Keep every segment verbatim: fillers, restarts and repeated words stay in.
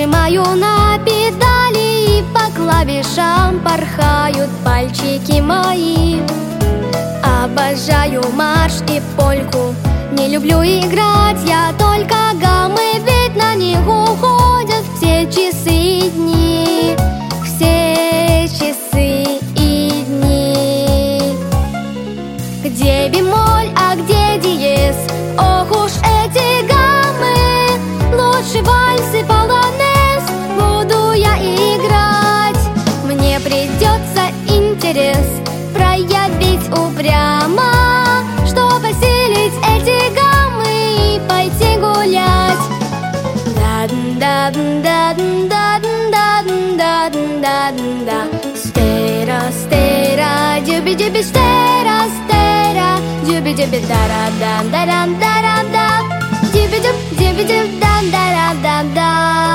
Нажимаю на педали, и по клавишам порхают пальчики мои. Обожаю марш и польку, не люблю играть я только гаммы, ведь на них уходят все часы и дни, все часы и дни. Где бемоль, а где диез? Ох уж эти гаммы! Лучше вальс и полонез буду я играть. Мне придется интерес проявить упрямо, чтоб осилить эти гаммы и пойти гулять. Да-да-да-да-да-да-да-да-да. Стера, стера, дюби-дюби, стера, стера, дюби-дюби, дара-да-да-да-да-да, дюби-дюб, дюби-дюб, да-да-да-да-да.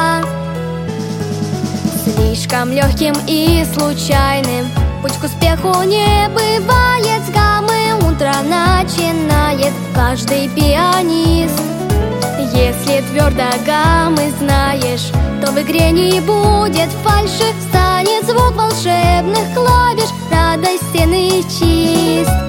Слишком легким и случайным путь к успеху не бывает. С гаммы утро начинает каждый пианист. Если твердо гаммы знаешь, то в игре не будет фальши. Станет звук волшебных клавиш радостен и чист.